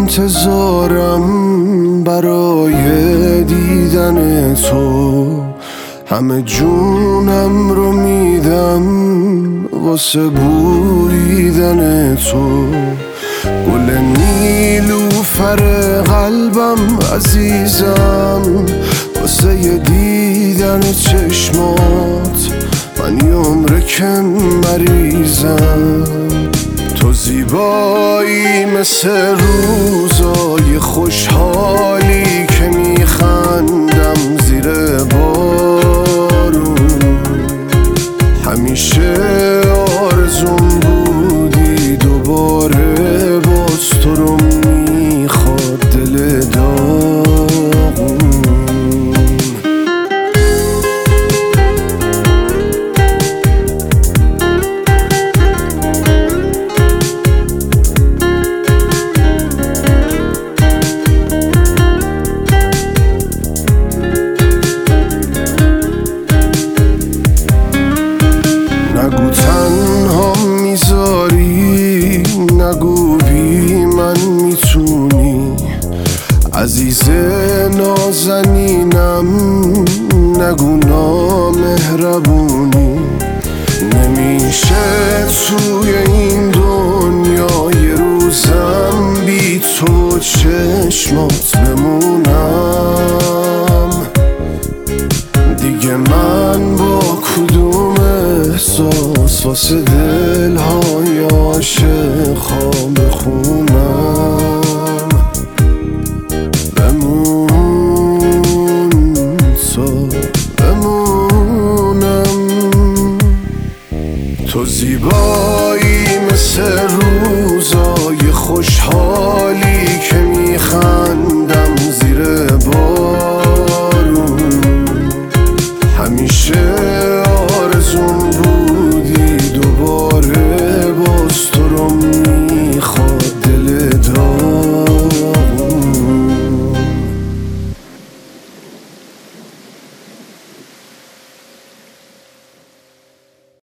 انتظارم برای دیدن تو، همه جونم رو میدم واسه بویدن تو. گل نیلوفر قلبم عزیزم، واسه یه دیدن چشمات من یه عمر کم مریضم. تو زیبایی مثل روزای خوشحالی که میخندم زیر بارون. همیشه آرزوم بودی دوباره باز تو رو میخواد دل داغون. نگو تنها میذاری، نگو بی من میتونی، عزیز نازنینم نگو نامهربونی. نمیشه توی این دنیا یه روزم بی تو چشمات بمونم. دیگه من با کدوم احساس واسه دلهای عاشق خواب بخونم. بمون تو بمونم. تو زیبایی مثل روزای خوشحالی که میخندم زیر بار.